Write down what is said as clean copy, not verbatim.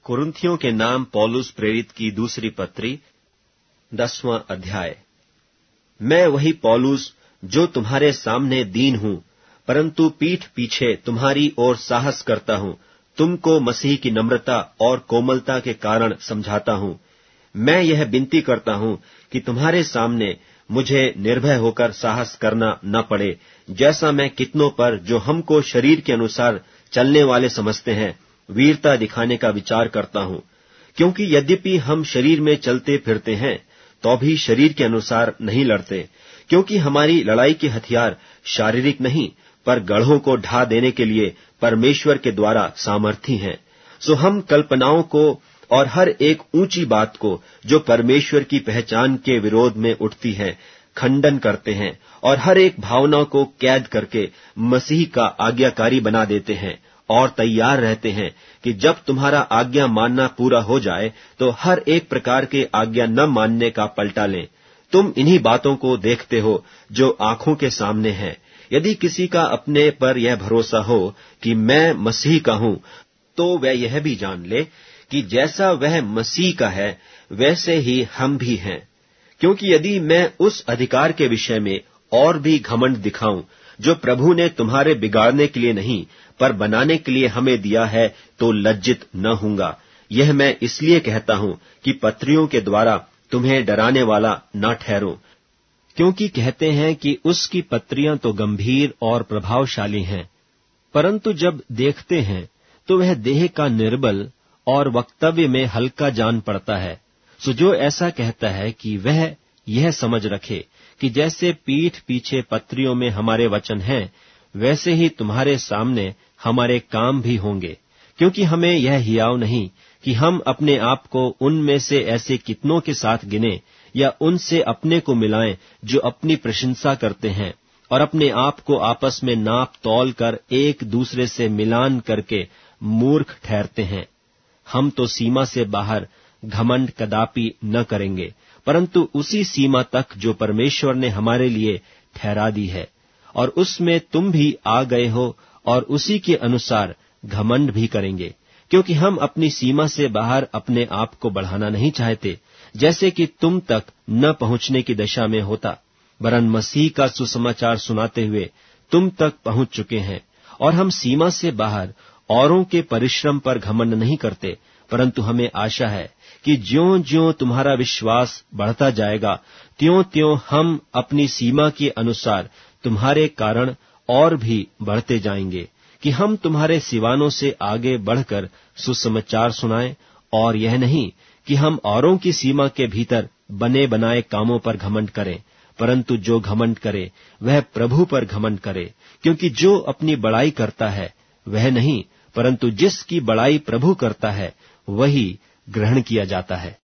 कुरिन्थियों के नाम पौलुस प्रेरित की दूसरी पत्री 10वां अध्याय। मैं वही पौलुस जो तुम्हारे सामने दीन हूं, परंतु पीठ पीछे तुम्हारी ओर साहस करता हूं, तुमको मसीह की नम्रता और कोमलता के कारण समझाता हूं। मैं यह विनती करता हूं कि तुम्हारे सामने मुझे निर्भय होकर साहस करना न पड़े, जैसा मैं कितनों पर जो हमको शरीर के अनुसार चलने वाले समझते हैं वीरता दिखाने का विचार करता हूं। क्योंकि यद्यपि हम शरीर में चलते फिरते हैं तो भी शरीर के अनुसार नहीं लड़ते, क्योंकि हमारी लड़ाई के हथियार शारीरिक नहीं पर गढ़ों को ढा देने के लिए परमेश्वर के द्वारा सामर्थी हैं। सो हम कल्पनाओं को और हर एक ऊंची बात को जो परमेश्वर की पहचान के विरोध में उठती है खंडन करते हैं, और हर एक भावना को कैद करके मसीह का आज्ञाकारी बना देते हैं, और तैयार रहते हैं कि जब तुम्हारा आज्ञा मानना पूरा हो जाए तो हर एक प्रकार के आज्ञा न मानने का पलटा लें। तुम इन्हीं बातों को देखते हो जो आंखों के सामने है। यदि किसी का अपने पर यह भरोसा हो कि मैं मसीह का हूं, तो वह यह भी जान ले कि जैसा वह मसीह का है वैसे ही हम भी हैं। क्योंकि यदि मैं उस अधिकार के विषय में और भी घमंड दिखाऊं जो प्रभु ने तुम्हारे बिगाड़ने के लिए नहीं पर बनाने के लिए हमें दिया है, तो लज्जित न होऊंगा। यह मैं इसलिए कहता हूं कि पत्रियों के द्वारा तुम्हें डराने वाला न ठहरूं, क्योंकि कहते हैं कि उसकी पत्रियां तो गंभीर और प्रभावशाली हैं, परंतु जब देखते हैं तो वह देह का निर्बल और वक्तव्य में हल्का जान पड़ता है। सो जो ऐसा कहता है कि वह यह समझ रखे कि जैसे पीठ पीछे पत्रियों में हमारे वचन हैं, वैसे ही तुम्हारे सामने हमारे काम भी होंगे। क्योंकि हमें यह हियाव नहीं कि हम अपने आप को उनमें से ऐसे कितनों के साथ गिने या उनसे अपने को मिलाएं जो अपनी प्रशंसा करते हैं और अपने आप को आपस में नाप तौल कर एक दूसरे से मिलान करके मूर्ख ठहरते हैं। हम तो सीमा से बाहर घमंड कदापि न करेंगे, परंतु उसी सीमा तक जो परमेश्वर ने हमारे लिए ठहरा दी है, और उसमें तुम भी आ गए हो, और उसी के अनुसार घमंड भी करेंगे। क्योंकि हम अपनी सीमा से बाहर अपने आप को बढ़ाना नहीं चाहते, जैसे कि तुम तक न पहुंचने की दशा में होता, वरन मसीह का सुसमाचार सुनाते हुए तुम तक पहुंच चुके हैं। और हम सीमा से बाहर औरों के परिश्रम पर घमंड नहीं करते, परंतु हमें आशा है कि ज्यों-ज्यों तुम्हारा विश्वास बढ़ता जाएगा, त्यों-त्यों हम अपनी सीमा के अनुसार तुम्हारे कारण और भी बढ़ते जाएंगे, कि हम तुम्हारे सिवानों से आगे बढ़कर सुसमाचार सुनाएं। और यह नहीं कि हम औरों की सीमा के भीतर बने बनाए कामों पर घमंड करें, परंतु जो घमंड करे वह प्रभु पर घमंड करे। क्योंकि जो अपनी बड़ाई करता है वह नहीं, परंतु जिसकी बड़ाई प्रभु करता है वही ग्रहण किया जाता है।